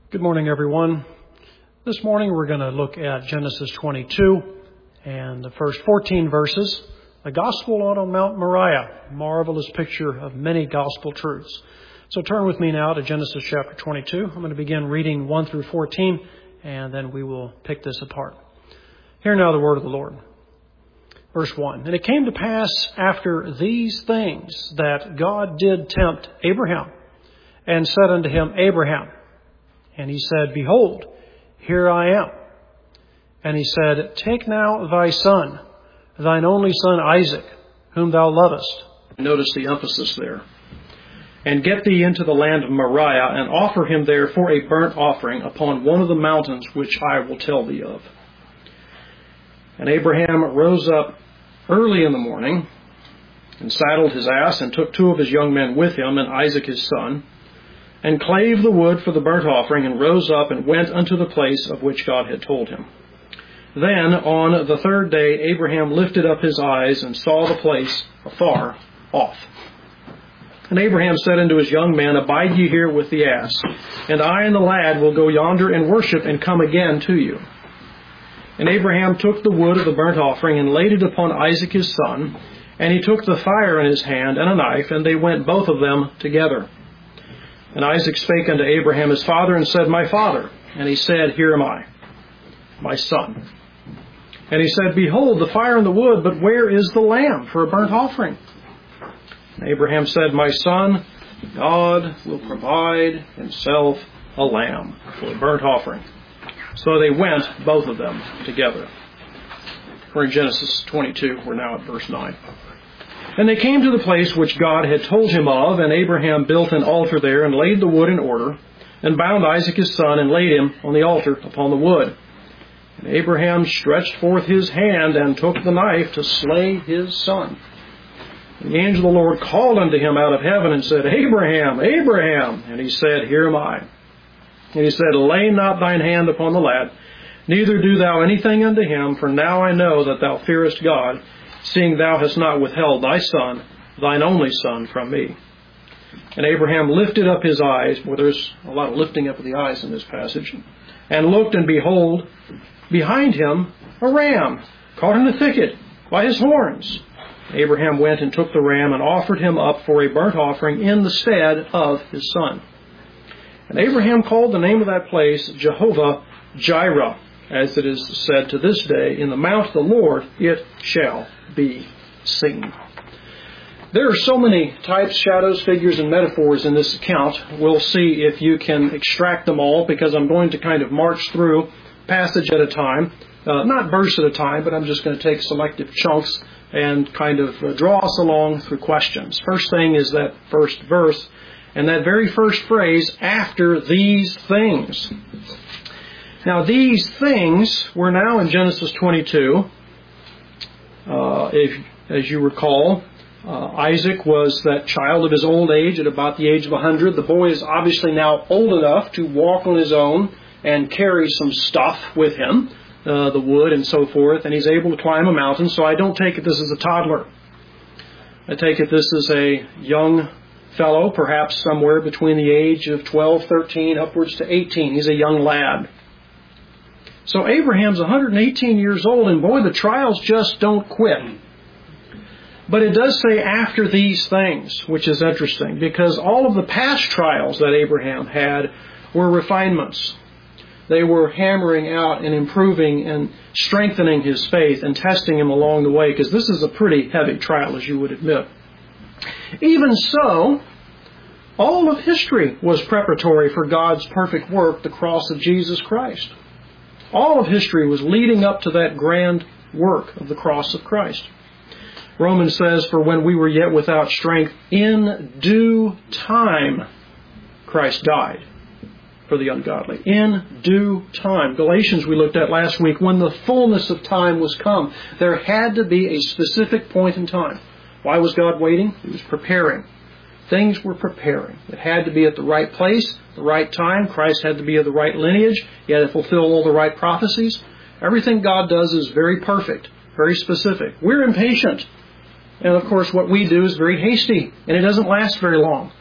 Good morning, everyone. This morning we're going to look at Genesis 22 and the first 14 verses. The gospel on Mount Moriah, marvelous picture of many gospel truths. So turn with me now to Genesis chapter 22. I'm going to begin reading 1 through 14, and then we will pick this apart. Hear now the word of the Lord. Verse 1. And it came to pass after these things that God did tempt Abraham, and said unto him, Abraham. And he said, Behold, here I am. And he said, Take now thy son, thine only son Isaac, whom thou lovest. Notice the emphasis there. And get thee into the land of Moriah, and offer him there for a burnt offering upon one of the mountains which I will tell thee of. And Abraham rose up early in the morning, and saddled his ass, and took 2 of his young men with him, and Isaac his son, and clave the wood for the burnt offering, and rose up and went unto the place of which God had told him. Then on the 3rd day Abraham lifted up his eyes, and saw the place afar off. And Abraham said unto his young men, Abide ye here with the ass, and I and the lad will go yonder and worship, and come again to you. And Abraham took the wood of the burnt offering, and laid it upon Isaac his son, and he took the fire in his hand, and a knife, and they went both of them together. And Isaac spake unto Abraham his father, and said, My father. And he said, Here am I, my son. And he said, Behold, the fire and the wood, but where is the lamb for a burnt offering? And Abraham said, My son, God will provide himself a lamb for a burnt offering. So they went, both of them, together. We're in Genesis 22. We're now at verse 9. And they came to the place which God had told him of, and Abraham built an altar there, and laid the wood in order, and bound Isaac his son, and laid him on the altar upon the wood. And Abraham stretched forth his hand, and took the knife to slay his son. And the angel of the Lord called unto him out of heaven, and said, Abraham, Abraham. And he said, Here am I. And he said, Lay not thine hand upon the lad, neither do thou anything unto him, for now I know that thou fearest God, seeing thou hast not withheld thy son, thine only son, from me. And Abraham lifted up his eyes. Well, there's a lot of lifting up of the eyes in this passage. And looked, and behold, behind him a ram, caught in the thicket by his horns. Abraham went and took the ram, and offered him up for a burnt offering in the stead of his son. And Abraham called the name of that place Jehovah Jireh, as it is said to this day, In the mount of the Lord it shall be seen. There are so many types, shadows, figures, and metaphors in this account. We'll see if you can extract them all, because I'm going to kind of march through passage at a time. Not verse at a time, but I'm just going to take selective chunks and kind of draw us along through questions. First thing is that first verse, and that very first phrase, after these things. Now, these things, we're now in Genesis 22. As you recall, Isaac was that child of his old age at about the age of 100. The boy is obviously now old enough to walk on his own and carry some stuff with him, the wood and so forth, and he's able to climb a mountain. So I don't take it this is a toddler. I take it this is a young fellow, perhaps somewhere between the age of 12, 13, upwards to 18. He's a young lad. So Abraham's 118 years old, and boy, the trials just don't quit. But it does say after these things, which is interesting, because all of the past trials that Abraham had were refinements. They were hammering out and improving and strengthening his faith and testing him along the way, because this is a pretty heavy trial, as you would admit. Even so, all of history was preparatory for God's perfect work, the cross of Jesus Christ. All of history was leading up to that grand work of the cross of Christ. Romans says, For when we were yet without strength, in due time Christ died for the ungodly. In due time. Galatians we looked at last week, when the fullness of time was come, there had to be a specific point in time. Why was God waiting? He was preparing. Things were preparing. It had to be at the right place, the right time. Christ had to be of the right lineage. He had to fulfill all the right prophecies. Everything God does is very perfect, very specific. We're impatient. And of course what we do is very hasty, and it doesn't last very long.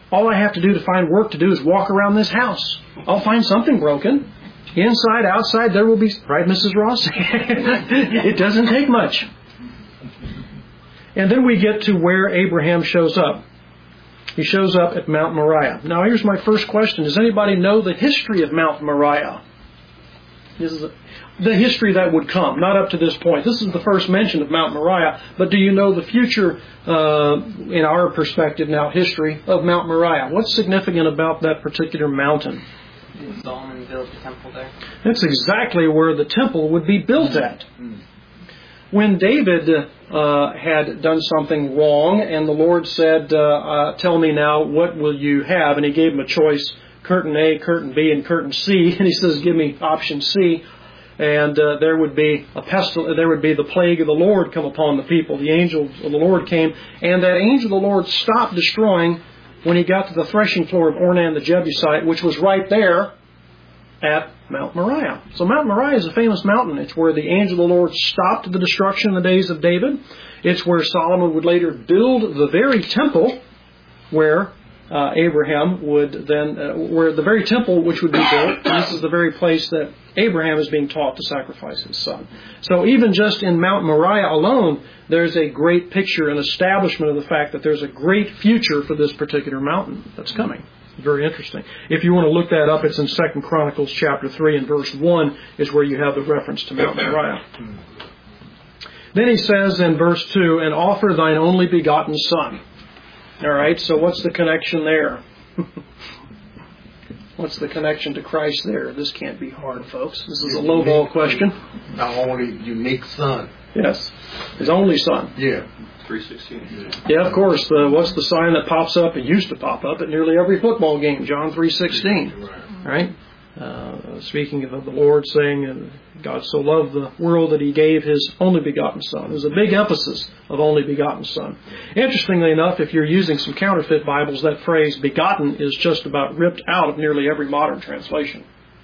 All I have to do to find work to do is walk around this house. I'll find something broken. Inside, outside, there will be... Right, Mrs. Ross? It doesn't take much. And then we get to where Abraham shows up. He shows up at Mount Moriah. Now, here's my first question. Does anybody know the history of Mount Moriah? This is the history that would come, not up to this point. This is the first mention of Mount Moriah, but do you know the future, in our perspective now, history of Mount Moriah? What's significant about that particular mountain? Solomon built the temple there. That's exactly where the temple would be built at. When David had done something wrong, and the Lord said, tell me now, what will you have? And he gave him a choice, curtain A, curtain B, and curtain C. And he says, give me option C. And there would be a pestilence. There would be the plague of the Lord come upon the people. The angel of the Lord came, and that angel of the Lord stopped destroying when he got to the threshing floor of Ornan the Jebusite, which was right there at Mount Moriah. So Mount Moriah is a famous mountain. It's where the angel of the Lord stopped the destruction in the days of David. It's where Solomon would later build the very temple where Abraham would then, where the very temple which would be built. And this is the very place that Abraham is being taught to sacrifice his son. So even just in Mount Moriah alone, there's a great picture and establishment of the fact that there's a great future for this particular mountain that's coming. Very interesting. If you want to look that up, it's in 2 Chronicles chapter 3 and verse 1 is where you have the reference to Mount Moriah. Then he says in verse 2, and offer thine only begotten son. All right, so what's the connection there? What's the connection to Christ there? This can't be hard, folks. This is a low-ball question. The only unique son. Yes, his only son. Yeah. 3:16. Yeah, of course. What's the sign that pops up? It used to pop up at nearly every football game. John 3:16. Right? Speaking of the Lord saying, God so loved the world that He gave His only begotten Son. There's a big emphasis of only begotten Son. Interestingly enough, if you're using some counterfeit Bibles, that phrase begotten is just about ripped out of nearly every modern translation.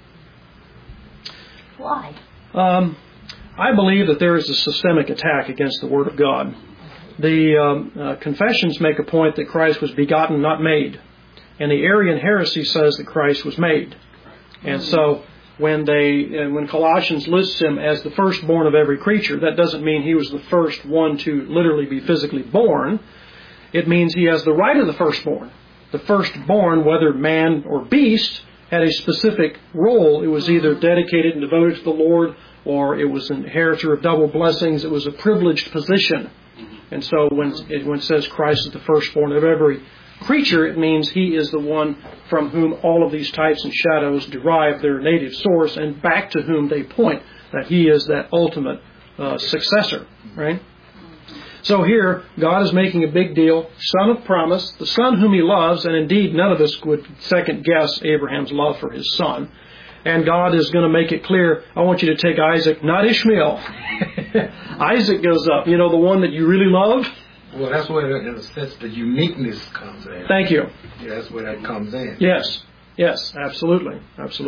Why? I believe that there is a systemic attack against the Word of God. The confessions make a point that Christ was begotten, not made. And the Arian heresy says that Christ was made. And so when Colossians lists Him as the firstborn of every creature, that doesn't mean He was the first one to literally be physically born. It means He has the right of the firstborn. The firstborn, whether man or beast, had a specific role. It was either dedicated and devoted to the Lord, or it was an inheritor of double blessings. It was a privileged position. And so when it says Christ is the firstborn of every creature, it means He is the one from whom all of these types and shadows derive their native source and back to whom they point, that He is that ultimate successor, right? So here, God is making a big deal. Son of promise, the son whom He loves, and indeed none of us would second guess Abraham's love for his son. And God is going to make it clear, I want you to take Isaac, not Ishmael. Isaac goes up, the one that you really love. Well, that's where, in a sense, the uniqueness comes in. Thank you. Yeah, that's where that comes in. Yes, absolutely.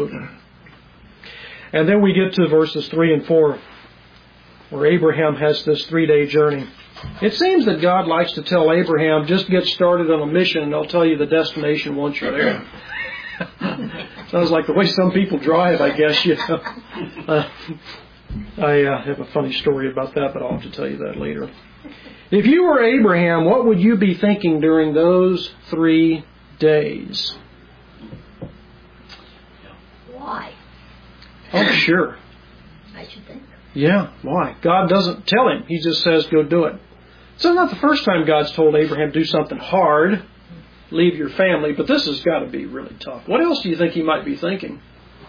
And then we get to verses 3 and 4, where Abraham has this 3-day journey. It seems that God likes to tell Abraham, just get started on a mission and I'll tell you the destination once you're there. Sounds like the way some people drive, I guess. I have a funny story about that, but I'll have to tell you that later. If you were Abraham, what would you be thinking during those 3 days? Why? Oh, sure. I should think. Yeah, why? God doesn't tell him. He just says, go do it. So it's not the first time God's told Abraham, do something hard, leave your family, but this has got to be really tough. What else do you think he might be thinking?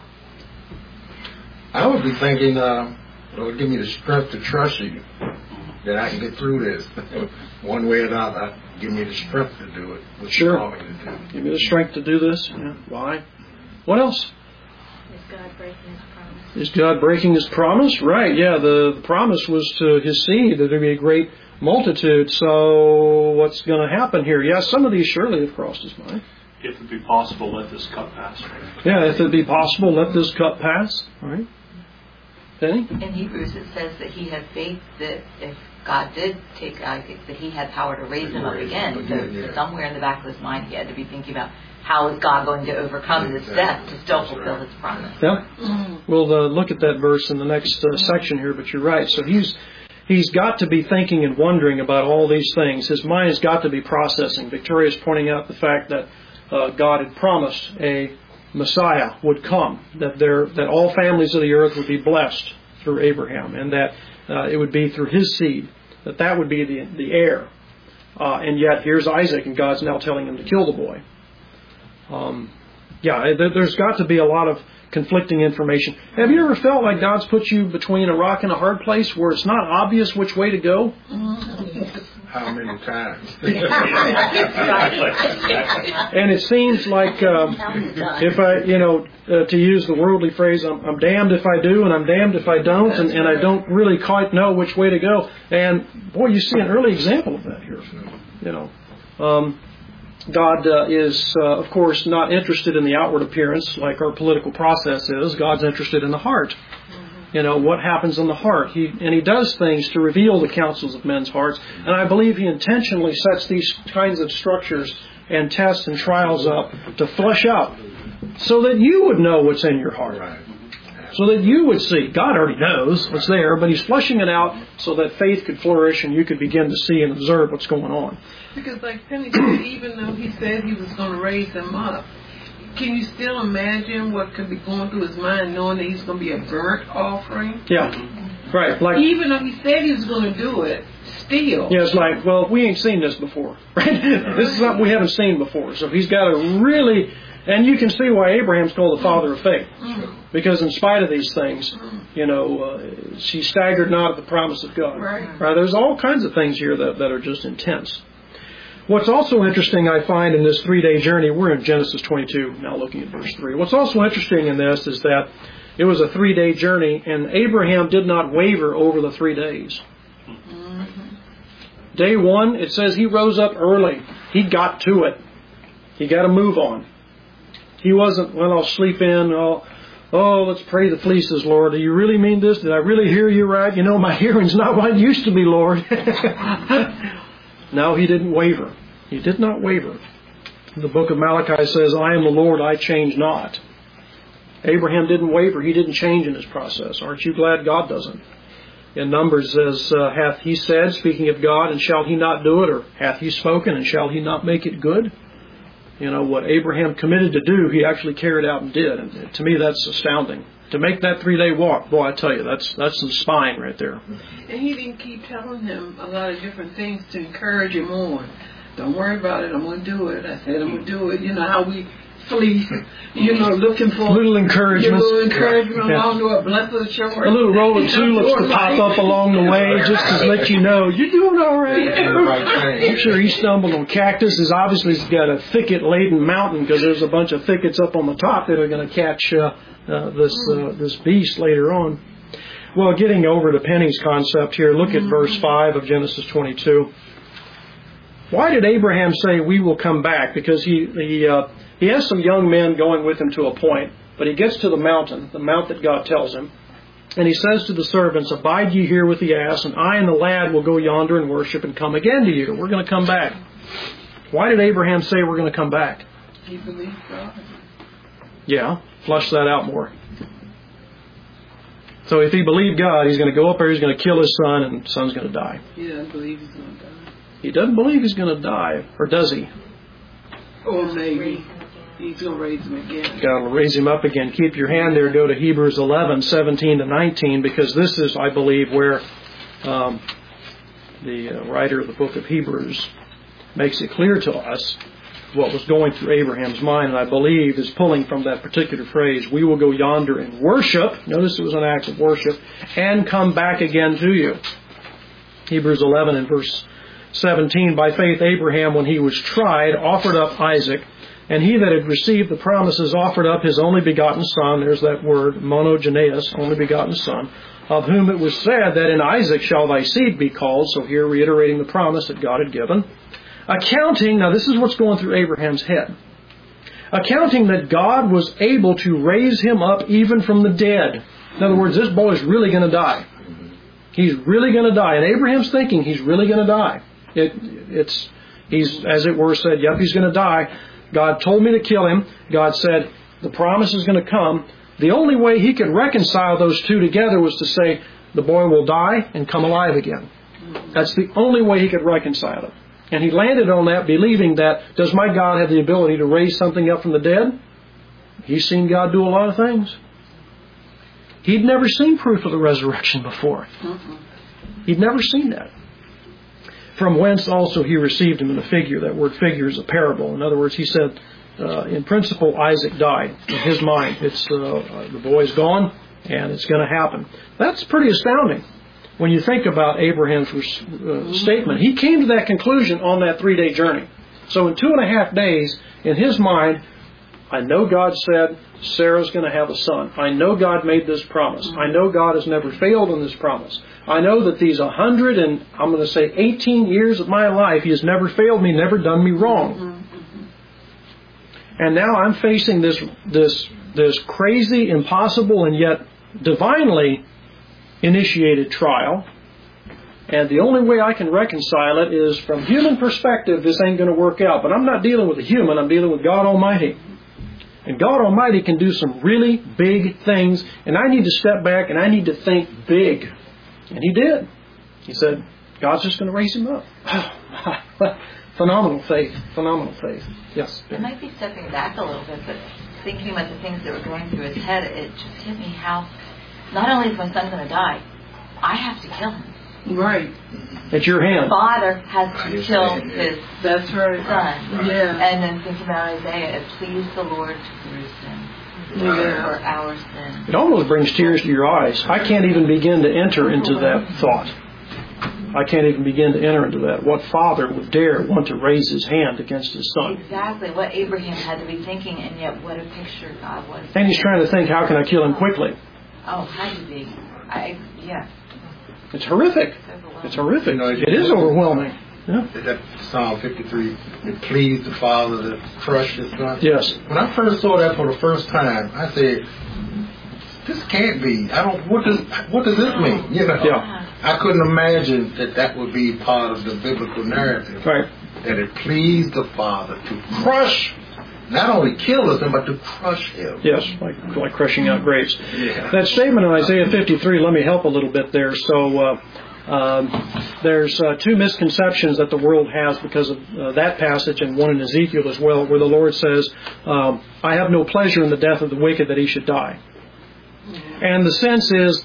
I would be thinking, Lord, give me the strength to trust you, that I can get through this. One way or another, give me the strength to do it. What you call me to do. Give me the strength to do this. Yeah. Why? What else? Is God breaking His promise? Is God breaking His promise? Right, yeah. The promise was to His seed that there would be a great multitude. So what's going to happen here? Yeah, some of these surely have crossed His mind. If it be possible, let this cup pass. Yeah, if it be possible, let this cup pass. All right. Penny? In Hebrews it says that he had faith that if God did take Isaac, that he had power to raise him up again. So somewhere in the back of his mind he had to be thinking about how is God going to overcome this death to still fulfill his promise. Yeah. We'll look at that verse in the next section here, but you're right. So he's got to be thinking and wondering about all these things. His mind has got to be processing. Victoria's pointing out the fact that God had promised a Messiah would come, that all families of the earth would be blessed through Abraham, and that it would be through his seed, that would be the heir. And yet here's Isaac, and God's now telling him to kill the boy. There's got to be a lot of conflicting information. Have you ever felt like God's put you between a rock and a hard place where it's not obvious which way to go? How many times? And it seems like if I, to use the worldly phrase, I'm damned if I do and I'm damned if I don't, and I don't really quite know which way to go. And boy, you see an early example of that here. God is, of course, not interested in the outward appearance like our political process is. God's interested in the heart. What happens in the heart. He does things to reveal the counsels of men's hearts. And I believe He intentionally sets these kinds of structures and tests and trials up to flesh out so that you would know what's in your heart. Right. So that you would see. God already knows what's there, but He's fleshing it out so that faith could flourish and you could begin to see and observe what's going on. Because like Penny said, even though He said He was going to raise them up, can you still imagine what could be going through his mind knowing that he's going to be a burnt offering? Yeah, right. Like, even though he said he was going to do it, still. Yeah, it's like, well, we ain't seen this before. Right? This is something we haven't seen before. So He's got to really... And you can see why Abraham's called the father of faith. Because in spite of these things, she staggered not at the promise of God. Right. There's all kinds of things here that are just intense. What's also interesting, I find, in this 3-day journey, we're in Genesis 22, now looking at verse 3. What's also interesting in this is that it was a 3-day journey, and Abraham did not waver over the 3 days. Day 1, it says he rose up early. He got to it. He got to move on. He wasn't, well, I'll sleep in. Oh, let's pray the fleeces, Lord. Do you really mean this? Did I really hear you right? My hearing's not what it used to be, Lord. No, he didn't waver. He did not waver. The book of Malachi says, I am the Lord, I change not. Abraham didn't waver. He didn't change in his process. Aren't you glad God doesn't? In Numbers says, hath he said, speaking of God, and shall he not do it? Or hath he spoken, and shall he not make it good? What Abraham committed to do, he actually carried out and did. And to me, that's astounding. To make that 3-day walk, boy, I tell you, that's some spine right there. And he didn't keep telling him a lot of different things to encourage him on. Don't worry about it. I'm going to do it. I said I'm going to do it. How we fleece, looking for little encouragement. Along the way. Blessed assurance. A little roll of tulips to pop up along the way just to let you know you're doing all right. I'm sure he stumbled on cactus. He's obviously got a thicket-laden mountain because there's a bunch of thickets up on the top that are going to catch this beast later on. Well, getting over to Penny's concept here, look at verse 5 of Genesis 22. Why did Abraham say, we will come back? Because he has some young men going with him to a point, but he gets to the mount that God tells him, and he says to the servants, abide ye here with the ass, and I and the lad will go yonder and worship and come again to you. We're going to come back. Why did Abraham say we're going to come back? He believed God. Yeah, flush that out more. So if he believed God, he's going to go up there, he's going to kill his son, and the son's going to die. He doesn't believe he's going to die. He doesn't believe he's going to die, or does he? Or maybe he's going to raise him again. God will raise him up again. Keep your hand there. Go to Hebrews 11, 17 to 19, because this is, I believe, where the writer of the book of Hebrews makes it clear to us what was going through Abraham's mind, and I believe is pulling from that particular phrase, we will go yonder and worship. Notice it was an act of worship, and come back again to you. Hebrews 11 and verse 17, by faith Abraham, when he was tried, offered up Isaac, and he that had received the promises offered up his only begotten son, there's that word, monogenes, only begotten son, of whom it was said that in Isaac shall thy seed be called, so here reiterating the promise that God had given, accounting, now this is what's going through Abraham's head, accounting that God was able to raise him up even from the dead. In other words, this boy is really going to die. He's really going to die. And Abraham's thinking he's really going to die. He's, as it were, said, yep, he's going to die. God told me to kill him. God said, the promise is going to come. The only way he could reconcile those two together was to say, the boy will die and come alive again. That's the only way he could reconcile it. And he landed on that, believing that, does my God have the ability to raise something up from the dead? He's seen God do a lot of things. He'd never seen proof of the resurrection before. He'd never seen that. From whence also he received him in a figure. That word figure is a parable. In other words, he said, in principle, Isaac died. In his mind, it's the boy's gone, and it's going to happen. That's pretty astounding when you think about Abraham's statement. He came to that conclusion on that 3-day journey. So in 2.5 days, in his mind, I know God said Sarah's going to have a son. I know God made this promise. I know God has never failed in this promise. I know that these 18 years of my life, He has never failed me, never done me wrong. And now I'm facing this crazy, impossible, and yet divinely initiated trial. And the only way I can reconcile it is from human perspective, this ain't going to work out. But I'm not dealing with a human, I'm dealing with God Almighty. And God Almighty can do some really big things. And I need to step back and I need to think big. And He did. He said, God's just going to raise him up. Phenomenal faith. Phenomenal faith. Yes. It might be stepping back a little bit, but thinking about the things that were going through his head, it just hit me how not only is my son going to die, I have to kill him. Right. It's your hand. The father has to kill his That's right. son. Yeah. And then thinking about Isaiah, it pleased the Lord to bruise him for our sin. It almost brings tears to your eyes. I can't even begin to enter into that thought. I can't even begin to enter into that. What father would dare want to raise his hand against his son? Exactly. What Abraham had to be thinking, and yet what a picture God was. And he's trying to think, how can I kill him quickly? Oh, had to be. Yeah. It's horrific. It's horrific. It is overwhelming. Yeah. That Psalm 53, it pleased the father to crush his son. Yes. When I first saw that for the first time, I said, this can't be. What does this mean? You know? Yeah. I couldn't imagine that would be part of the biblical narrative. Right. That it pleased the father to crush, not only kill his son, but to crush him. Yes, like crushing out grapes. Yeah. That statement in Isaiah 53, let me help a little bit there. So there's two misconceptions that the world has because of that passage, and one in Ezekiel as well, where the Lord says, I have no pleasure in the death of the wicked, that he should die. And the sense is,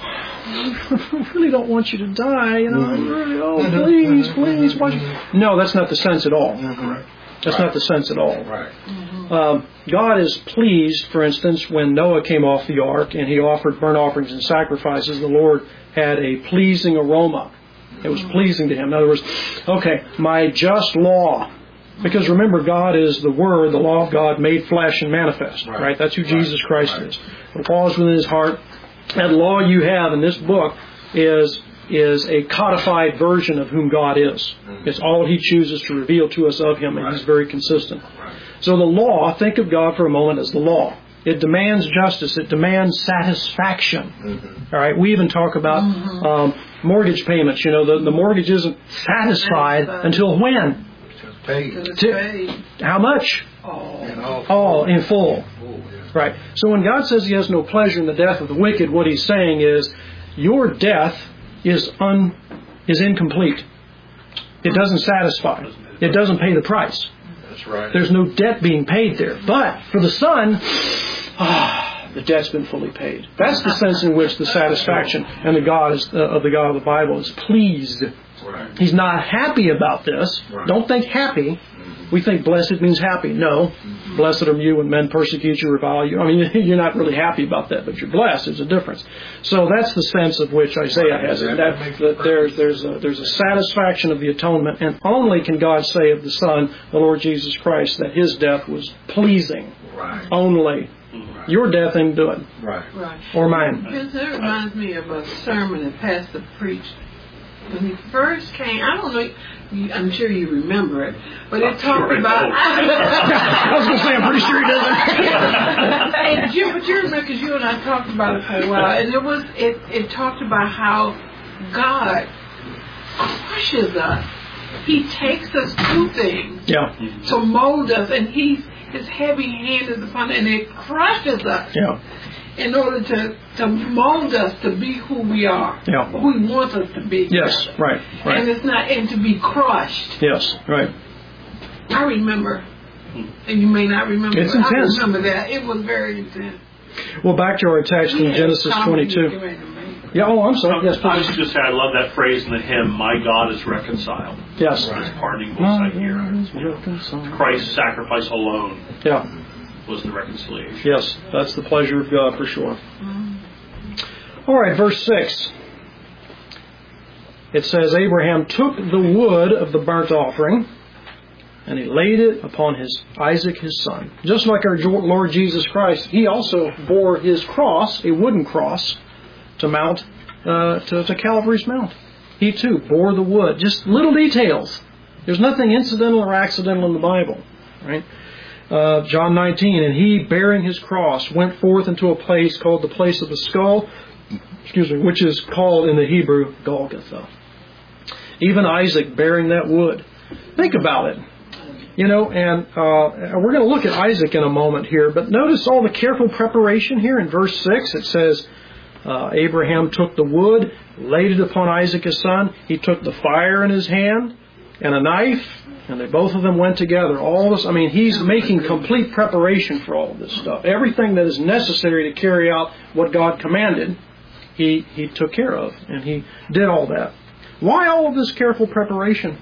I really don't want you to die, you know, please, watch. No, that's not the sense at all. That's not the sense at all. Right. God is pleased, for instance, when Noah came off the ark and he offered burnt offerings and sacrifices, the Lord had a pleasing aroma. It was pleasing to Him. In other words, okay, my just law. Because remember, God is the Word, the law of God made flesh and manifest. Right? That's who Jesus Christ is. The law is within His heart. That law you have in this book is a codified version of whom God is. It's all He chooses to reveal to us of Him, and He's very consistent. So the law, think of God for a moment as the law. It demands justice. It demands satisfaction. All right. We even talk about mortgage payments. You know, the mortgage isn't satisfied until when? Paid. How much? All in full. Right. So when God says He has no pleasure in the death of the wicked, what He's saying is, your death is incomplete. It doesn't satisfy. It doesn't pay the price. That's right. There's no debt being paid there. But for the Son, the debt's been fully paid. That's the sense in which the satisfaction and the God of the Bible is pleased. Right. He's not happy about this. Right. Don't think happy. We think blessed means happy. No. Blessed are you when men persecute you, revile you. I mean, you're not really happy about that, but you're blessed. There's a difference. So that's the sense of which Isaiah has it. That there's a satisfaction of the atonement, and only can God say of the Son, the Lord Jesus Christ, that His death was pleasing. Right. Only. Right. Your death ain't good. Right. Or mine. That reminds me of a sermon that Pastor preached when he first came. I don't know. I'm sure you remember it, but it talked about. I was going to say, I'm pretty sure he doesn't. But you remember, because you and I talked about it for a while, and it talked about how God crushes us. He takes us through things to mold us, and His heavy hand is upon it, and it crushes us in order to mold us to be who we are, who He wants us to be. Yes, right. And it's not, and to be crushed. Yes, right. I remember, and you may not remember. It's but intense. I remember that. It was very intense. Well, back to our text in Genesis 22. Yeah, I'm sorry. Yes, I was please. just saying, I love that phrase in the hymn, "My God is reconciled." Yes. His pardoning will I hear. Christ's sacrifice alone was the reconciliation. Yes, that's the pleasure of God for sure. All right, verse 6. It says, Abraham took the wood of the burnt offering, and he laid it upon Isaac his son. Just like our Lord Jesus Christ, He also bore His cross, a wooden cross, to mount to Calvary's Mount. He too bore the wood. Just little details. There's nothing incidental or accidental in the Bible, right? John 19, and he, bearing his cross, went forth into a place called the place of the skull, which is called in the Hebrew Golgotha. Even Isaac bearing that wood. Think about it. And we're going to look at Isaac in a moment here, but notice all the careful preparation here in verse 6. It says, Abraham took the wood, laid it upon Isaac his son. He took the fire in his hand and a knife, and they both of them went together. All this, he's making complete preparation for all of this stuff. Everything that is necessary to carry out what God commanded, he took care of, and he did all that. Why all of this careful preparation?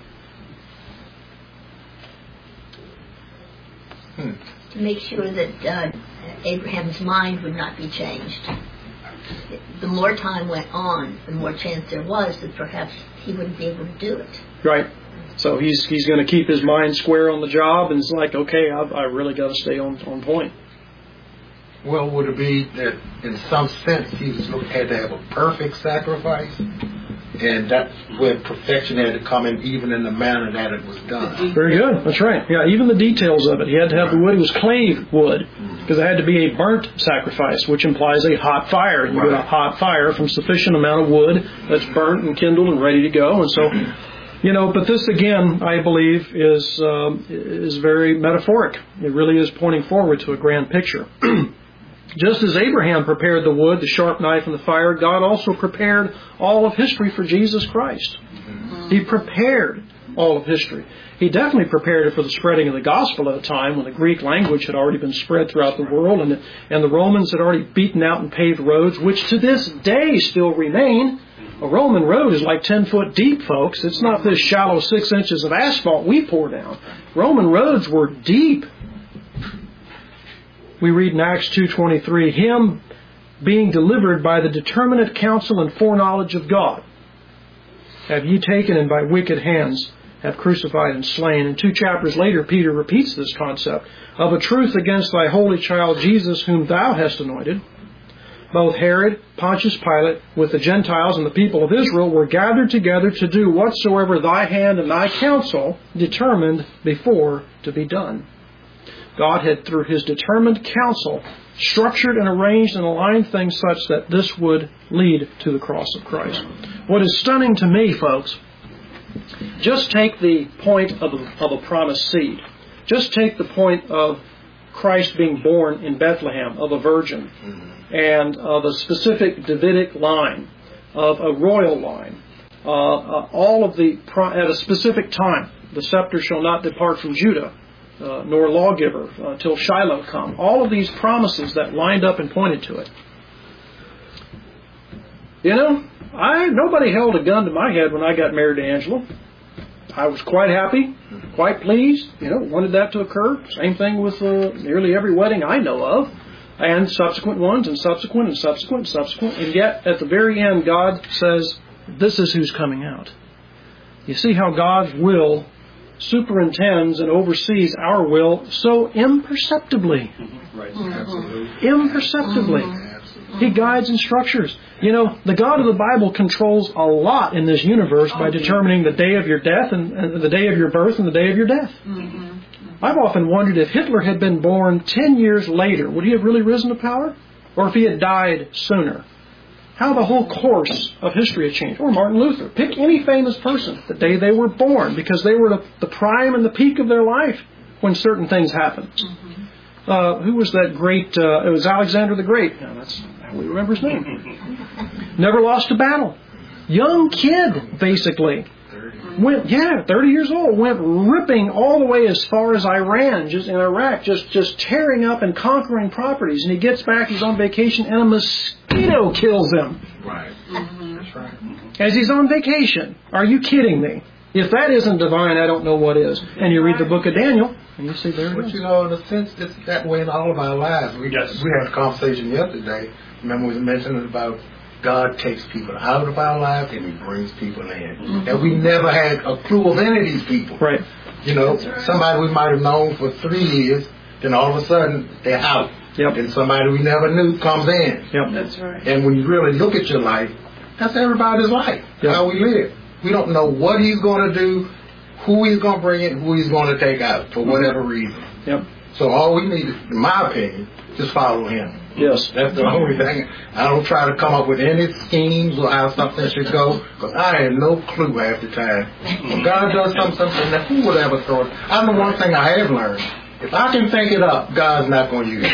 To make sure that Abraham's mind would not be changed. The more time went on, the more chance there was that perhaps he wouldn't be able to do it. Right. So he's going to keep his mind square on the job, and it's like, okay, I really got to stay on point. Well, would it be that in some sense he had to have a perfect sacrifice? And that's where perfection had to come in, even in the manner that it was done. Very good. That's right. Yeah, even the details of it. He had to have the wood. It was clay wood, because it had to be a burnt sacrifice, which implies a hot fire. You get a hot fire from sufficient amount of wood that's burnt and kindled and ready to go. And so, but this again, I believe, is very metaphoric. It really is pointing forward to a grand picture. Just as Abraham prepared the wood, the sharp knife, and the fire, God also prepared all of history for Jesus Christ. He prepared all of history. He definitely prepared it for the spreading of the gospel at a time when the Greek language had already been spread throughout the world, and the Romans had already beaten out and paved roads, which to this day still remain. A Roman road is like 10 foot deep, folks. It's not this shallow 6 inches of asphalt we pour down. Roman roads were deep. We read in Acts 2:23, him being delivered by the determinate counsel and foreknowledge of God, have ye taken, and by wicked hands have crucified and slain. And 2 chapters later, Peter repeats this concept. Of a truth against thy holy child Jesus, whom thou hast anointed, both Herod, Pontius Pilate, with the Gentiles and the people of Israel, were gathered together to do whatsoever thy hand and thy counsel determined before to be done. God had, through His determined counsel, structured and arranged and aligned things such that this would lead to the cross of Christ. What is stunning to me, folks, just take the point of a promised seed. Just take the point of Christ being born in Bethlehem, of a virgin, and of a specific Davidic line, of a royal line. All of at a specific time, the scepter shall not depart from Judah, nor lawgiver till Shiloh come. All of these promises that lined up and pointed to it. Nobody held a gun to my head when I got married to Angela. I was quite happy, quite pleased. Wanted that to occur. Same thing with nearly every wedding I know of, and subsequent ones, and subsequent, and subsequent, and subsequent. And yet, at the very end, God says, "This is who's coming out." You see how God's will superintends and oversees our will so imperceptibly. Right. Absolutely. Imperceptibly. Absolutely. He guides and structures. You know, the God of the Bible controls a lot in this universe by determining the day of your death and the day of your birth and the day of your death. I've often wondered if Hitler had been born 10 years later, would he have really risen to power? Or if he had died sooner? How the whole course of history had changed. Or Martin Luther. Pick any famous person, the day they were born, because they were the prime and the peak of their life when certain things happened. Who was that great? It was Alexander the Great. Now, that's how we remember his name. Never lost a battle. Young kid, basically. 30 years old. Went ripping all the way as far as Iran, just in Iraq, just tearing up and conquering properties. And he gets back, he's on vacation, and a mosquito kills him. Right. That's right. As he's on vacation. Are you kidding me? If that isn't divine, I don't know what is. And you read the book of Daniel, and you see there it is. But you know, in a sense, it's that way in all of our lives. We had a conversation yesterday. Remember, we was mentioning about God takes people out of our lives and He brings people in. And we never had a clue of any of these people. Right. You know, somebody we might have known for 3 years, then all of a sudden they're out. Yep. And somebody we never knew comes in. Yep. That's right. And when you really look at your life, that's everybody's life. Yep. How we live. We don't know what He's going to do, who He's going to bring in, who He's going to take out for whatever reason. Yep. So all we need, in my opinion, just follow Him. Yes. That's the only thing. I don't try to come up with any schemes or how something should go, because I have no clue half the time. When God does something, now who would ever throw it? I know one thing I have learned. If I can think it up, God's not going to use it.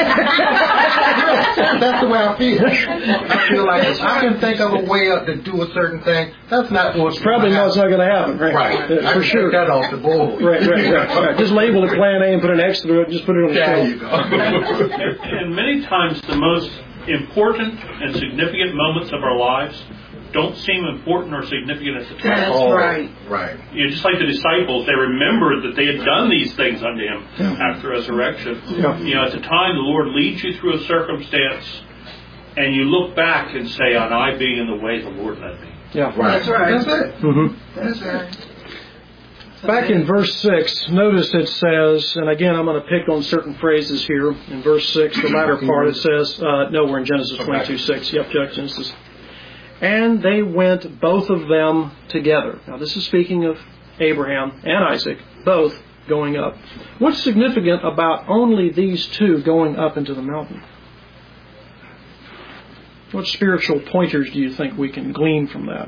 That's the way I feel. I feel like if I can think of a way up to do a certain thing, that's not what's probably not going to happen. Right. Right. For sure. Take that off the board. Right. Just label it Plan A and put an X through it and just put it on the There shelf. you go. And many times the most important and significant moments of our lives don't seem important or significant at the time. That's right. Right. You know, just like the disciples, they remembered that they had done these things unto Him after resurrection. Yeah. You know, at the time the Lord leads you through a circumstance, and you look back and say, "On I being in the way, the Lord led me." Yeah. Right. That's right. That's it. Mm-hmm. That's it. Back in verse 6, notice it says, and again I'm going to pick on certain phrases here. In verse 6, the latter part, it says, no, we're in Genesis 22:6. Yep, Genesis. And they went, both of them, together. Now this is speaking of Abraham and Isaac, both going up. What's significant about only these two going up into the mountain? What spiritual pointers do you think we can glean from that?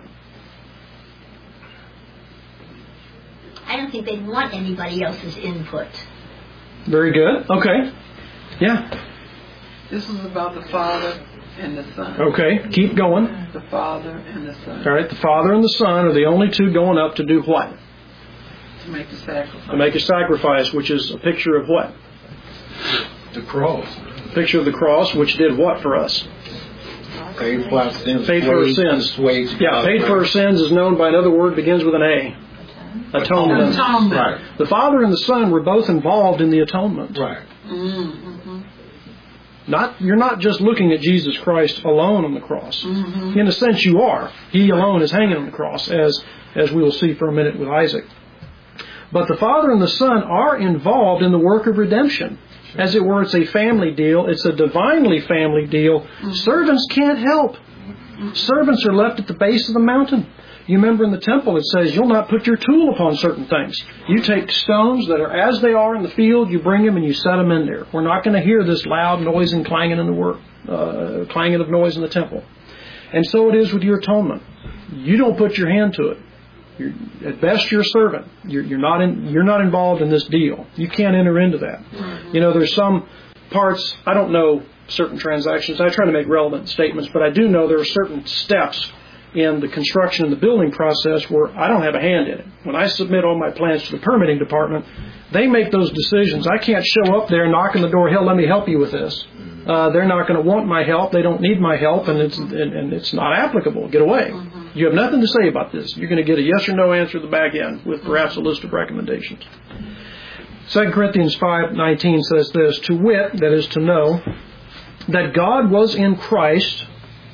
I don't think they'd want anybody else's input. Very good. Okay. Yeah. This is about the Father and the Son. Okay. Keep going. The Father and the Son. All right. The Father and the Son are the only two going up to do what? To make the sacrifice. To make a sacrifice, which is a picture of what? The cross. A picture of the cross, which did what for us? Paid for our sins. Paid for our sins. Yeah, paid for our sins is known by another word, begins with an A. Atonement. Right. The Father and the Son were both involved in the atonement. Right. Mm-hmm. You're not just looking at Jesus Christ alone on the cross. Mm-hmm. In a sense, you are. He alone is hanging on the cross, as we will see for a minute with Isaac. But the Father and the Son are involved in the work of redemption. As it were, it's a family deal. It's a divinely family deal. Mm-hmm. Servants can't help. Mm-hmm. Servants are left at the base of the mountain. You remember in the temple it says you'll not put your tool upon certain things. You take stones that are as they are in the field, you bring them and you set them in there. We're not going to hear this loud noise and clanging in the work, clanging of noise in the temple. And so it is with your atonement. You don't put your hand to it. At best, you're a servant. You're not involved in this deal. You can't enter into that. Mm-hmm. You know, there's some parts, I don't know certain transactions. I try to make relevant statements, but I do know there are certain steps in the construction and the building process where I don't have a hand in it. When I submit all my plans to the permitting department, they make those decisions. I can't show up there, knock on the door, "Hell, let me help you with this." They're not going to want my help. They don't need my help, and it's not applicable. Get away. Mm-hmm. You have nothing to say about this. You're going to get a yes or no answer at the back end with perhaps a list of recommendations. 2 Corinthians 5:19 says this, to wit, that is to know, that God was in Christ,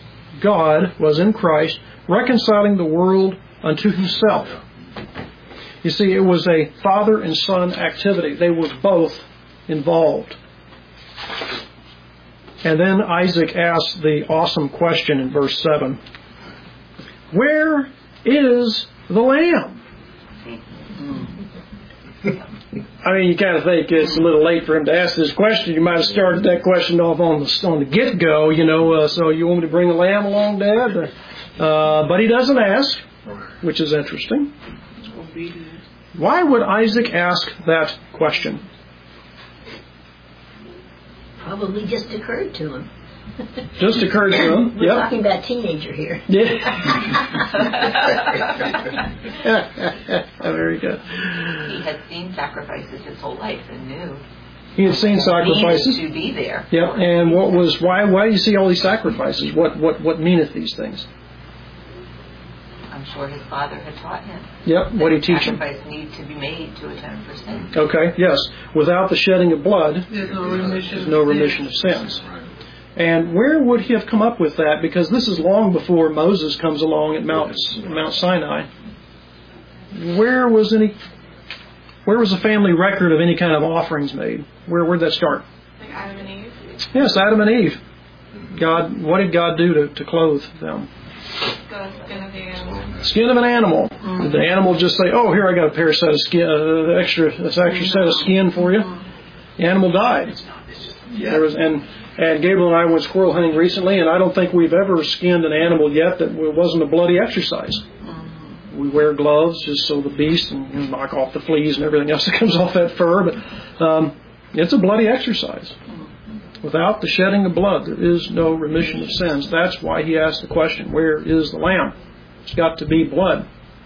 reconciling the world unto Himself. You see, it was a father and son activity. They were both involved. And then Isaac asks the awesome question in verse 7. Where is the lamb? I mean, you kind of think it's a little late for him to ask this question. You might have started that question off on the get-go, so you want me to bring the lamb along, Dad? But he doesn't ask, which is interesting. Why would Isaac ask that question? Probably just occurred to him. Just occurred to him. We're talking about teenager here. Yeah. Very good. He had seen sacrifices his whole life and knew. He had seen sacrifices. To be there. Yeah. And why do you see all these sacrifices? What meaneth these things? I'm sure his father had taught him. Yep. What did he teach him? Sacrifice need to be made to atone for sin. Okay. Yes. Without the shedding of blood, There's no remission of sins. And where would he have come up with that? Because this is long before Moses comes along at Mount Sinai. Where was a family record of any kind of offerings made? Where'd that start? Like Adam and Eve? Yes, Adam and Eve. What did God do to clothe them? The skin of the animal. Skin of an animal. Did the animal just say, "Oh, here I got a pair set of skin, extra set of skin for you"? The animal died. And Gabriel and I went squirrel hunting recently, and I don't think we've ever skinned an animal yet that wasn't a bloody exercise. We wear gloves just so the beast and knock off the fleas and everything else that comes off that fur, but it's a bloody exercise. Without the shedding of blood, there is no remission of sins. That's why he asked the question, where is the lamb? It's got to be blood.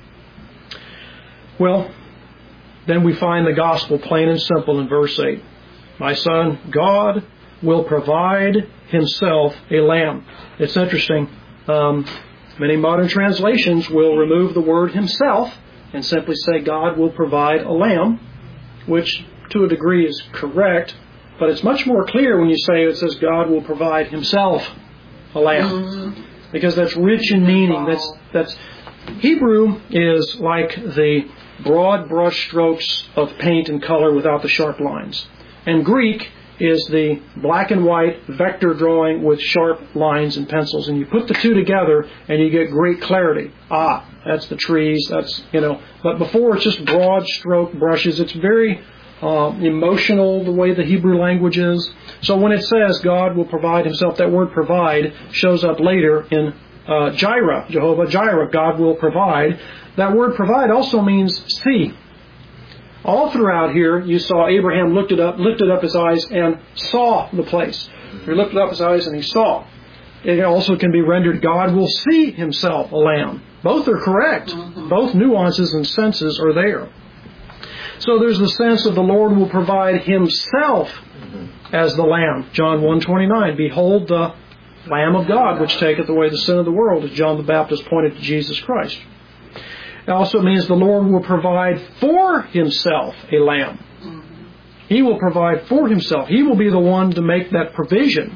Well, then we find the gospel plain and simple in verse 8. My son, God will provide himself a lamb. It's interesting. Many modern translations will remove the word himself and simply say God will provide a lamb, which to a degree is correct, but it's much more clear when you say it says God will provide himself a lamb, because that's rich in meaning. That's Hebrew is like the broad brush strokes of paint and color without the sharp lines, and Greek is the black and white vector drawing with sharp lines and pencils. And you put the two together and you get great clarity. That's the trees, But before it's just broad stroke brushes. It's very emotional the way the Hebrew language is. So when it says God will provide himself, that word provide shows up later in Jireh, Jehovah Jireh, God will provide. That word provide also means see. All throughout here, you saw Abraham lifted up his eyes and saw the place. He lifted up his eyes and he saw. It also can be rendered, God will see himself a lamb. Both are correct. Both nuances and senses are there. So there's the sense of the Lord will provide himself as the lamb. John 1:29, behold the Lamb of God, which taketh away the sin of the world, as John the Baptist pointed to Jesus Christ. It also means the Lord will provide for himself a lamb. He will provide for himself. He will be the one to make that provision.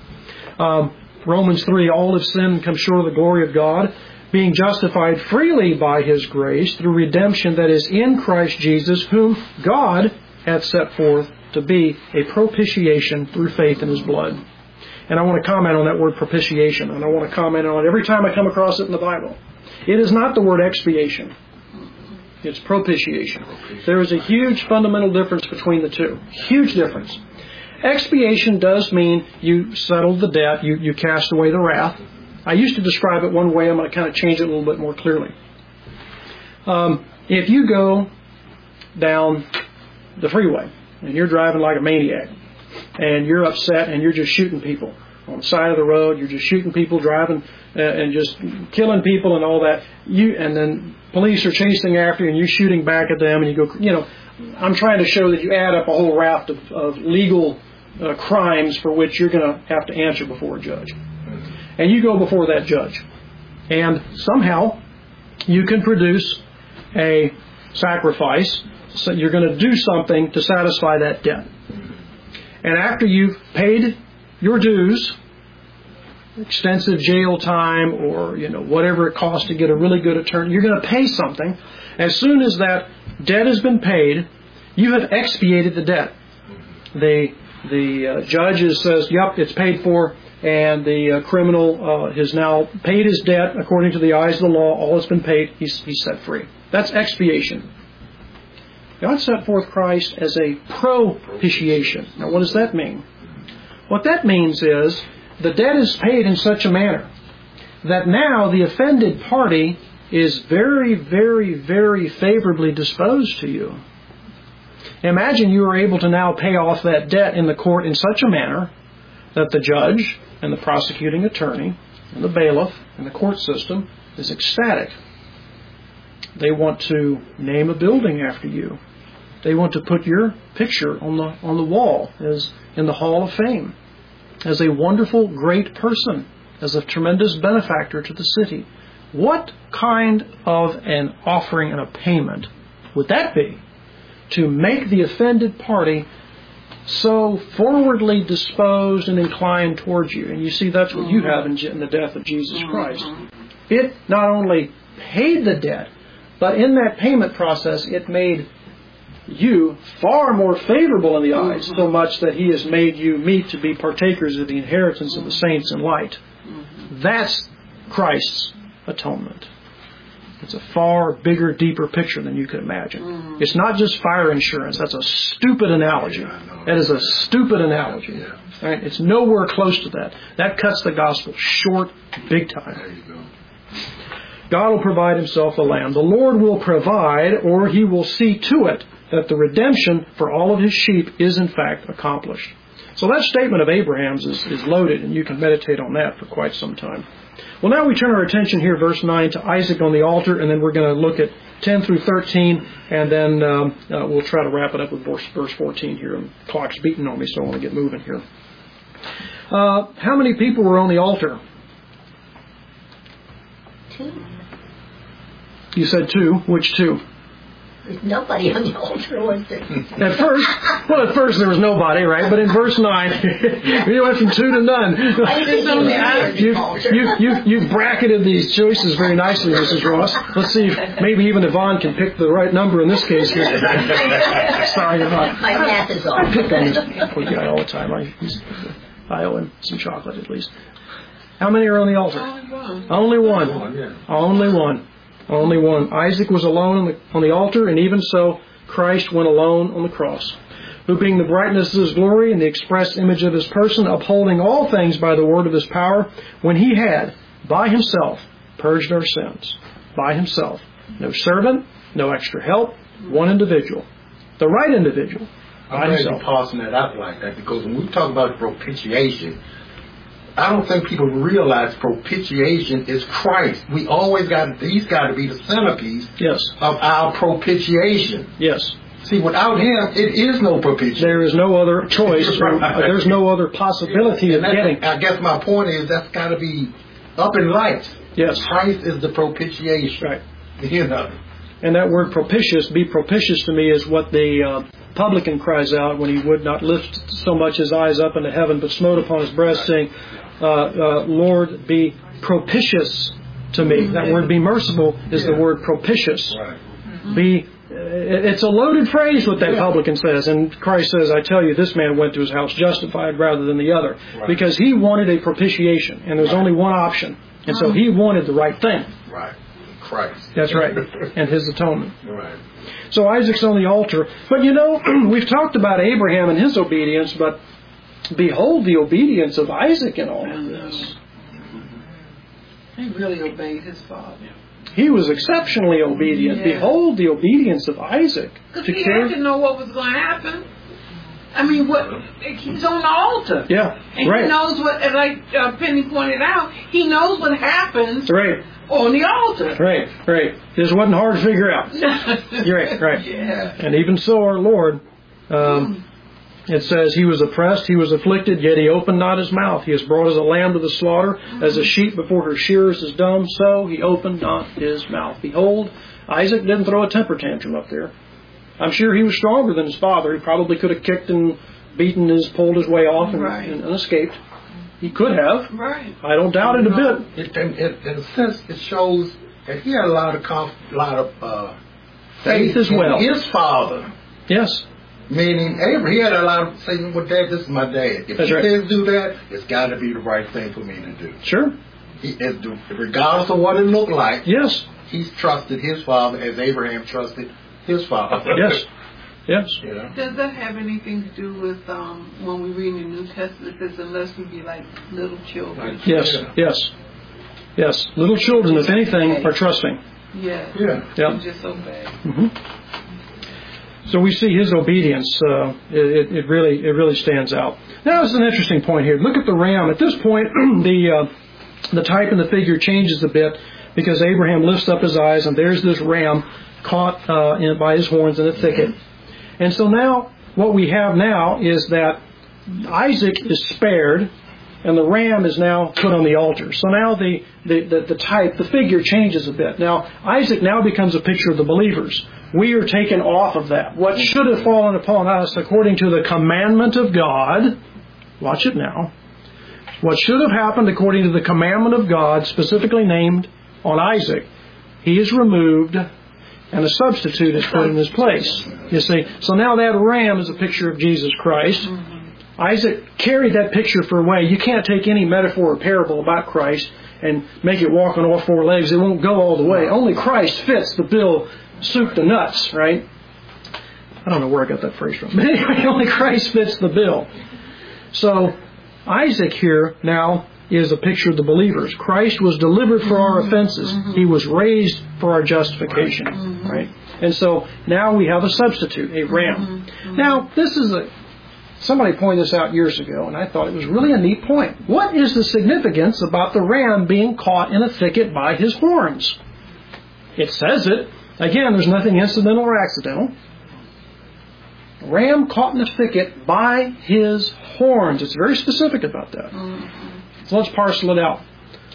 Romans 3, all have sinned and come short of the glory of God, being justified freely by his grace through redemption that is in Christ Jesus, whom God hath set forth to be a propitiation through faith in his blood. And I want to comment on that word propitiation, and I want to comment on it every time I come across it in the Bible. It is not the word expiation. It's propitiation. There is a huge fundamental difference between the two. Huge difference. Expiation does mean you settled the debt, you cast away the wrath. I used to describe it one way. I'm going to kind of change it a little bit more clearly. If you go down the freeway and you're driving like a maniac and you're upset and you're just shooting people on the side of the road, you're just shooting people, driving and just killing people and all that, and then police are chasing after you and you're shooting back at them and you go, I'm trying to show that you add up a whole raft of legal crimes for which you're going to have to answer before a judge. And you go before that judge. And somehow you can produce a sacrifice. So you're going to do something to satisfy that debt. And after you've paid your dues, extensive jail time or whatever it costs to get a really good attorney, you're going to pay something. As soon as that debt has been paid, you have expiated the debt. The The judge says, yep, it's paid for, and the criminal has now paid his debt according to the eyes of the law. All has been paid. He's set free. That's expiation. God set forth Christ as a propitiation. Now, what does that mean? What that means is the debt is paid in such a manner that now the offended party is very, very, very favorably disposed to you. Imagine you are able to now pay off that debt in the court in such a manner that the judge and the prosecuting attorney and the bailiff and the court system is ecstatic. They want to name a building after you. They want to put your picture on the wall as in the Hall of Fame as a wonderful, great person, as a tremendous benefactor to the city. What kind of an offering and a payment would that be to make the offended party so forwardly disposed and inclined towards you? And you see, that's what you have in the death of Jesus Christ. It not only paid the debt, but in that payment process, it made you far more favorable in the eyes, so much that He has made you meet to be partakers of the inheritance of the saints in light. That's Christ's atonement. It's a far bigger, deeper picture than you could imagine. It's not just fire insurance. That's a stupid analogy. That is a stupid analogy. Right? It's nowhere close to that. That cuts the gospel short, big time. God will provide Himself a lamb. The Lord will provide, or He will see to it, that the redemption for all of His sheep is in fact accomplished. So that statement of Abraham's is loaded, and you can meditate on that for quite some time. Well, now we turn our attention here, verse 9, to Isaac on the altar, and then we're going to look at 10 through 13, and then we'll try to wrap it up with verse 14 here. And the clock's beating on me, so I want to get moving here. How many people were on the altar? 2. You said 2. Which 2? There's nobody on the altar, was there? At first there was nobody, right? But in verse 9, you went from 2 to none. You've bracketed these choices very nicely, Mrs. Ross. Let's see if maybe even Yvonne can pick the right number in this case here. Sorry, Yvonne. My math is off. I pick on this poor guy all the time. I owe him some chocolate at least. How many are on the altar? Only one. Only one. Only one. Isaac was alone on the altar, and even so, Christ went alone on the cross. Who being the brightness of His glory and the express image of His person, upholding all things by the word of His power, when He had, by Himself, purged our sins. By Himself. No servant, no extra help, one individual. The right individual. By I'm glad Himself. you're parsing that out like that, because when we talk about propitiation, I don't think people realize propitiation is Christ. He's got to be the centerpiece of our propitiation. Yes. See, without Him, it is no propitiation. There is no other choice. There's no other possibility of getting. I guess my point is that's got to be up in lights. Yes. Christ is the propitiation. Right. You know. And that word propitious, be propitious to me, is what the publican cries out when he would not lift so much his eyes up into heaven, but smote upon his breast, saying, Lord, be propitious to me. That word be merciful is the word propitious. Right. It's a loaded phrase what that publican says. And Christ says, I tell you, this man went to his house justified rather than the other. Right. Because he wanted a propitiation. And there's only one option. And so he wanted the right thing. Right. Christ. That's right. And His atonement. Right. So Isaac's on the altar. But you know, we've talked about Abraham and his obedience, but behold the obedience of Isaac in all of this. He really obeyed his father. He was exceptionally obedient. Yeah. Behold the obedience of Isaac. Because he had to know what was going to happen. I mean, he's on the altar. Yeah, and right. He knows what, like Penny pointed out, he knows what happens on the altar. Right. This wasn't hard to figure out. You're right. Yeah. And even so, our Lord, it says, He was oppressed, He was afflicted, yet He opened not His mouth. He is brought as a lamb to the slaughter, as a sheep before her shearers is dumb, so He opened not His mouth. Behold, Isaac didn't throw a temper tantrum up there. I'm sure he was stronger than his father. He probably could have kicked and beaten pulled his way off and escaped. He could have. Right. I don't doubt it a bit. In a sense, it shows that he had a lot of faith as well. In his father. Yes. Meaning, Abraham, he had a lot of saying, well, Dad, this is my dad. If That's he right. says do that, it's got to be the right thing for me to do. Sure. Regardless of what it looked like, Yes. he's trusted his father as Abraham trusted his father. Yes. Yes. You know? Does that have anything to do with when we read in the New Testament, it says, unless we be like little children? Yes. Yes. Yes. Little children, if anything, are trusting. Yeah. Yeah. And just obey. Mm-hmm. So we see his obedience. It really stands out. Now, this is an interesting point here. Look at the ram. At this point, the type and the figure changes a bit because Abraham lifts up his eyes, and there's this ram caught by his horns in a thicket. And so now, what we have now is that Isaac is spared, and the ram is now put on the altar. So now the type, the figure changes a bit. Now, Isaac now becomes a picture of the believers. We are taken off of that. What should have fallen upon us according to the commandment of God, watch it now, what should have happened according to the commandment of God, specifically named on Isaac, he is removed, and a substitute is put in his place. You see, so now that ram is a picture of Jesus Christ. Mm-hmm. Isaac carried that picture for a way. You can't take any metaphor or parable about Christ and make it walk on all four legs. It won't go all the way. Only Christ fits the bill, soup to nuts, right? I don't know where I got that phrase from. But anyway, only Christ fits the bill. So Isaac here now is a picture of the believers. Christ was delivered for our offenses. Mm-hmm. He was raised for our justification. Mm-hmm. Right? And so now we have a substitute, a ram. Mm-hmm. Now, this is somebody pointed this out years ago, and I thought it was really a neat point. What is the significance about the ram being caught in a thicket by his horns? It says it. Again, there's nothing incidental or accidental. Ram caught in the thicket by his horns. It's very specific about that. Mm-hmm. So let's parcel it out.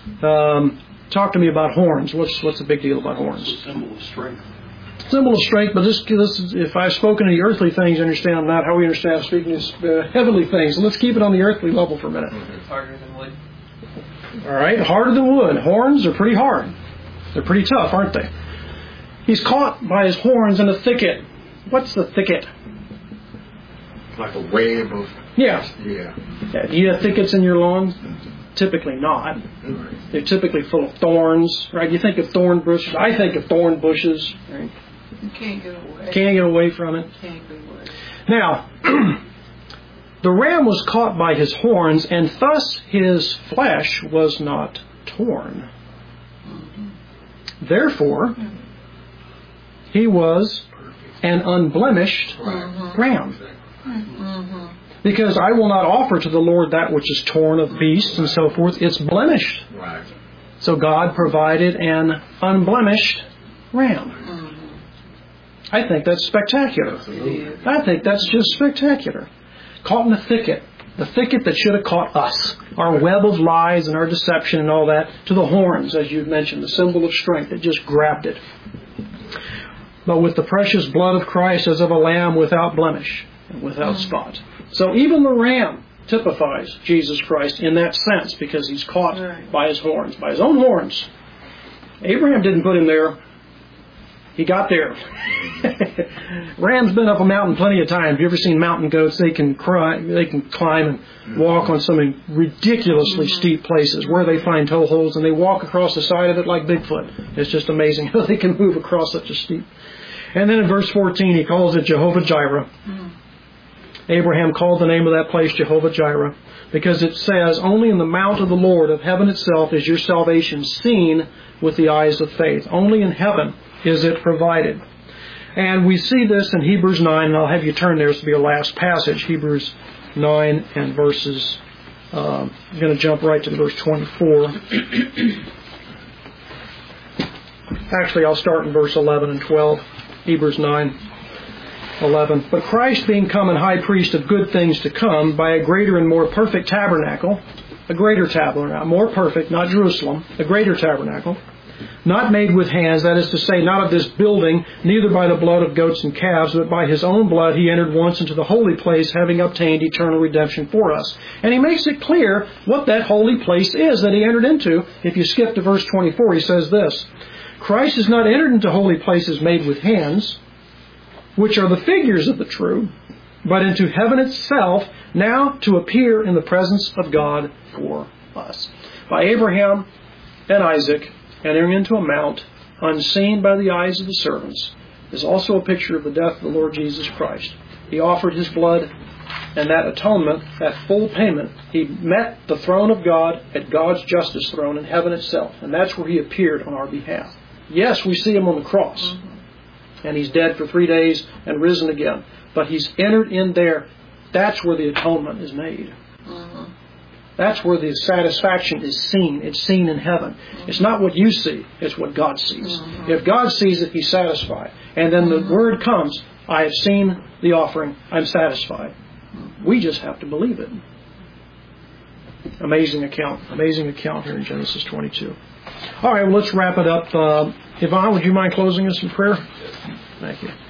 Talk to me about horns. What's the big deal about horns? It's a symbol of strength. Symbol of strength, but this is, if I've spoken of the earthly things, understand not how we understand speaking of heavenly things. So let's keep it on the earthly level for a minute. It's harder than wood. All right, harder than wood. Horns are pretty hard. They're pretty tough, aren't they? He's caught by his horns in a thicket. What's the thicket? Like a web of... Yeah. Do you have thickets in your lawn? Typically not. They're typically full of thorns, right? You think of thorn bushes. I think of thorn bushes, right? You can't get away. Can't get away from it. Can't get away. Now, the ram was caught by his horns, and thus his flesh was not torn. Therefore, he was an unblemished ram. Because I will not offer to the Lord that which is torn of beasts and so forth. It's blemished. Right. So God provided an unblemished ram. I think that's spectacular. I think that's just spectacular. Caught in a thicket. The thicket that should have caught us. Our web of lies and our deception and all that. To the horns, as you've mentioned. The symbol of strength. It just grabbed it. But with the precious blood of Christ as of a lamb without blemish and without spot. So even the ram typifies Jesus Christ in that sense because he's caught by his horns, by his own horns. Abraham didn't put him there. He got there. Ram's been up a mountain plenty of times. Have you ever seen mountain goats? They can climb and walk on some ridiculously steep places where they find toe holds, and they walk across the side of it like Bigfoot. It's just amazing how they can move across such a steep. And then in verse 14, he calls it Jehovah Jireh. Abraham called the name of that place Jehovah Jireh because it says, only in the mount of the Lord of heaven itself is your salvation seen with the eyes of faith. Only in heaven is it provided. And we see this in Hebrews 9, and I'll have you turn there. This will be our last passage, Hebrews 9 and verses, I'm going to jump right to verse 24. Actually, I'll start in verse 11 and 12, Hebrews 9. 11. But Christ being come and high priest of good things to come by a greater and more perfect tabernacle, a greater tabernacle, more perfect, not Jerusalem, a greater tabernacle, not made with hands, that is to say, not of this building, neither by the blood of goats and calves, but by his own blood he entered once into the holy place, having obtained eternal redemption for us. And he makes it clear what that holy place is that he entered into. If you skip to verse 24, he says this, Christ has not entered into holy places made with hands, which are the figures of the true, but into heaven itself, now to appear in the presence of God for us. By Abraham and Isaac entering into a mount, unseen by the eyes of the servants, is also a picture of the death of the Lord Jesus Christ. He offered His blood, and that atonement, that full payment, He met the throne of God at God's justice throne in heaven itself, and that's where He appeared on our behalf. Yes, we see Him on the cross, and He's dead for 3 days and risen again, but He's entered in there. That's where the atonement is made. That's where the satisfaction is seen. It's seen in heaven. It's not what you see. It's what God sees. If God sees it, He's satisfied. And then the word comes, I have seen the offering. I'm satisfied. We just have to believe it. Amazing account here in Genesis 22. All right, well, let's wrap it up. Yvonne, would you mind closing us in prayer? Thank you.